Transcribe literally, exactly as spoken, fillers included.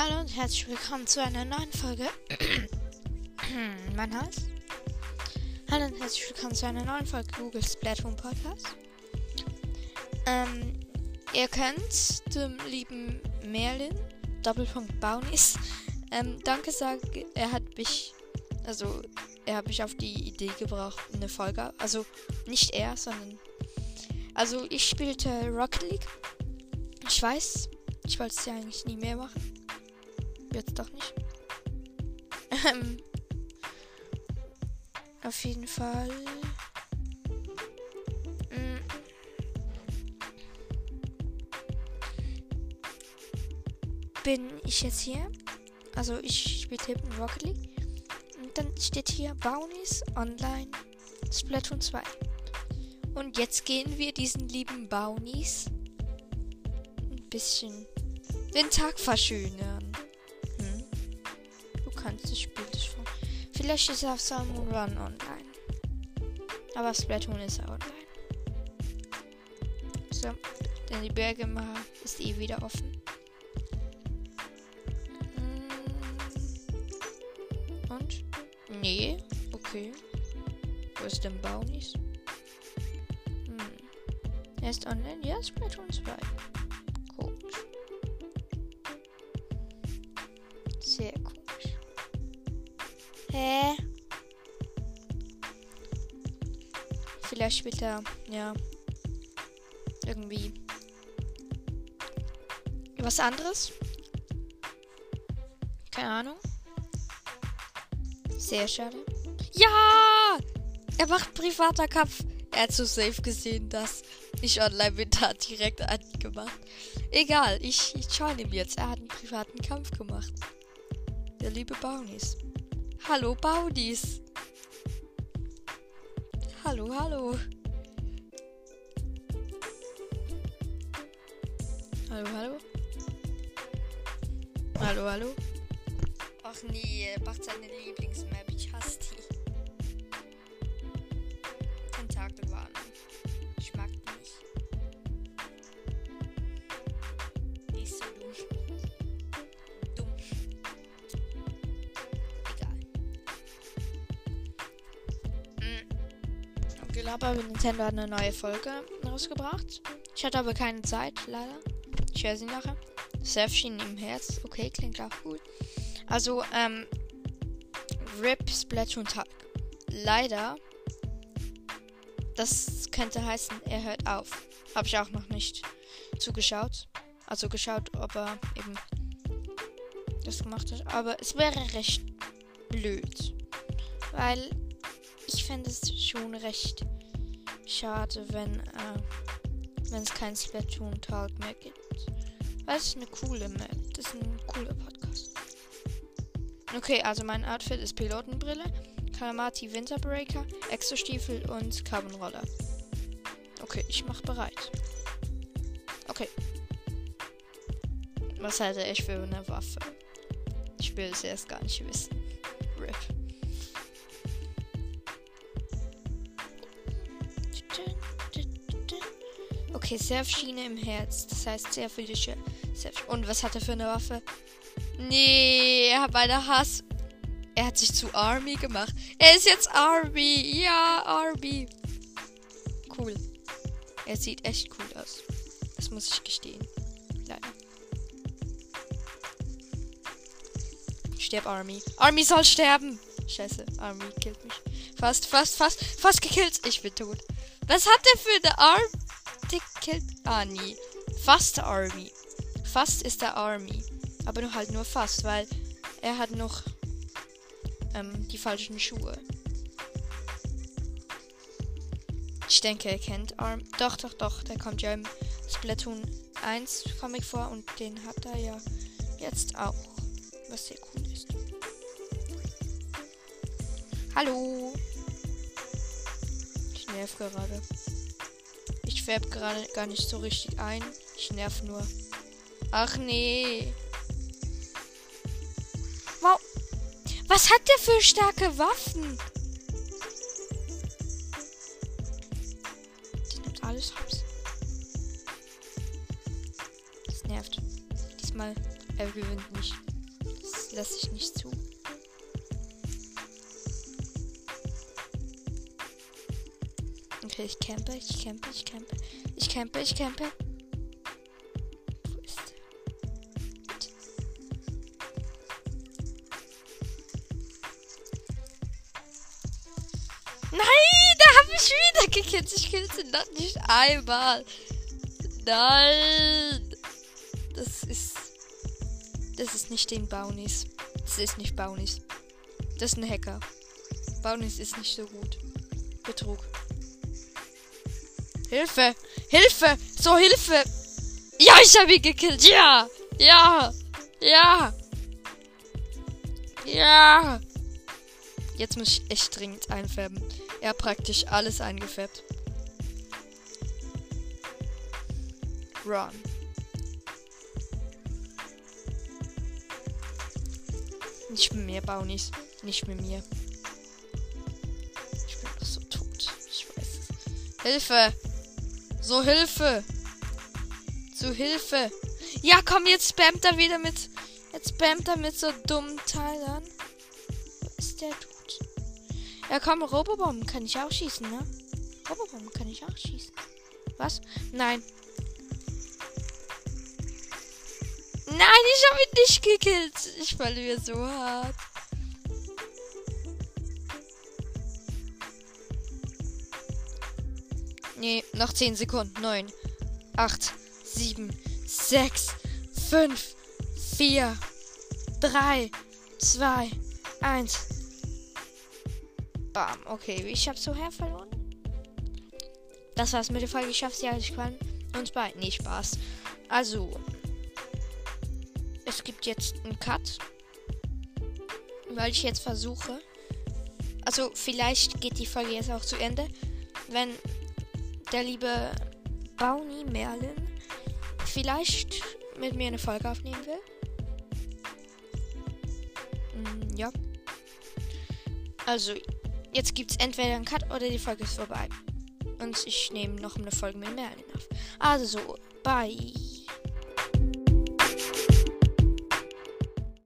Hallo und herzlich willkommen zu einer neuen Folge. Mein Hals. Hallo und herzlich willkommen zu einer neuen Folge Google Splatoon Podcast. Ähm, ihr könnt dem lieben Merlin, Doppelpunkt Baunis, ähm, danke sagen, er hat mich, also, er hat mich auf die Idee gebracht, eine Folge, also, nicht er, sondern, also, ich spielte Rocket League. Ich weiß, ich wollte es ja eigentlich nie mehr machen. Jetzt doch nicht. Ähm, auf jeden Fall. Mh, bin ich jetzt hier. Also ich spiele Tippen Rocket League. Und dann steht hier Baunis Online Splatoon zwei. Und jetzt gehen wir diesen lieben Baunis ein bisschen den Tag verschönern. Kannst das Spiel nicht vor. Vielleicht ist er auf Salmon Run online. Aber Splatoon ist er online. So, denn die Berge ist eh wieder offen. Und? Nee, okay. Wo ist denn Baunis? Hm. Er ist online? Ja, Splatoon zwei. Komisch. Sehr komisch. Hä? Vielleicht spielt er, ja, irgendwie was anderes. Keine Ahnung. Sehr schade. Ja! Er macht privater Kampf. Er hat so safe gesehen, dass ich online bin, hat direkt angemacht. Egal, ich, ich schaue ihm jetzt. Er hat einen privaten Kampf gemacht. Der liebe Baunis. Hallo Baudis. Hallo, hallo. Hallo, hallo. Hallo, hallo. Ach nee, er macht seine Lieblingsmap. Ich hasse die. Tentakelwarnung. Ich mag die nicht. Die ist so dumm. Dumm. Aber Nintendo hat eine neue Folge rausgebracht. Ich hatte aber keine Zeit, leider. Ich höre sie nachher. Surfschienen im Herz. Okay, klingt auch gut. Also, ähm, R I P Splatoon Tag. Leider, das könnte heißen, er hört auf. Habe ich auch noch nicht zugeschaut. Also geschaut, ob er eben das gemacht hat. Aber es wäre recht blöd. Weil ich fände es schon recht schade, wenn äh, wenn es keinen Splatoon Talk mehr gibt. Weil es ist eine coole Map. Das ist ein cooler Podcast. Okay, also mein Outfit ist Pilotenbrille, Kalamati Winterbreaker, Exostiefel und Carbon Roller. Okay, ich mach bereit. Okay. Was hat er echt für eine Waffe? Ich will es erst gar nicht wissen. R I P. Okay, Surfschiene im Herz. Das heißt sehr viele Surf. Und was hat er für eine Waffe? Nee, er hat eine Hass. Er hat sich zu Army gemacht. Er ist jetzt Army. Ja, Army. Cool. Er sieht echt cool aus. Das muss ich gestehen. Leider. Stirb, Army. Army soll sterben. Scheiße, Army killt mich. Fast, fast, fast, fast gekillt. Ich bin tot. Was hat er für eine Arm? Killt. Ah, nie. Fast Army. Fast ist der Army. Aber nur halt nur fast, weil er hat noch ähm, die falschen Schuhe. Ich denke, er kennt Arm. Doch, doch, doch. Der kommt ja im Splatoon eins Comic vor und den hat er ja jetzt auch. Was sehr cool ist. Hallo. Ich nerv gerade. Ich färbe gerade gar nicht so richtig ein. Ich nerv nur. Ach nee. Wow. Was hat der für starke Waffen? Die nimmt alles hops. Das nervt. Diesmal, er gewinnt nicht. lasse ich nicht zu. Okay, ich campe, ich campe, ich campe. Ich campe, ich campe. Wo ist der? Nein, da habe ich wieder gekillt. Ich killte das nicht einmal. Nein. Das ist... Das ist nicht den Baunis. Das ist nicht Baunis. Das ist ein Hacker. Baunis ist nicht so gut. Betrug. Hilfe! Hilfe! So, Hilfe! Ja, ich habe ihn gekillt! Ja! Ja! Ja! Ja! Jetzt muss ich echt dringend einfärben. Er hat praktisch alles eingefärbt. Run. Nicht mit mir, Baunis. Nicht mit mir. Ich bin doch so tot. Ich weiß es. Hilfe! So, Hilfe! Zu Hilfe! Ja, komm, jetzt spammt er wieder mit... Jetzt spammt er mit so dummen Teilern. Wo ist der Dude? Ja, komm, Robobomben kann ich auch schießen, ne? Robobomben kann ich auch schießen. Was? Nein. Nein, ich habe ihn nicht gekillt. Ich verliere so hart. Nee, noch zehn Sekunden. neun, acht, sieben, sechs, fünf, vier, drei, zwei, eins. Bam. Okay, ich habe so her verloren. Das war's mit der Folge. Ich hoffe, sie hat euch gefallen. Uns bei. Nee, Spaß. Also, es gibt jetzt einen Cut. Weil ich jetzt versuche. Also, vielleicht geht die Folge jetzt auch zu Ende. Wenn der liebe Bauni Merlin vielleicht mit mir eine Folge aufnehmen will. Mm, ja. Also, jetzt gibt es entweder einen Cut oder die Folge ist vorbei. Und ich nehme noch eine Folge mit Merlin auf. Also, bye.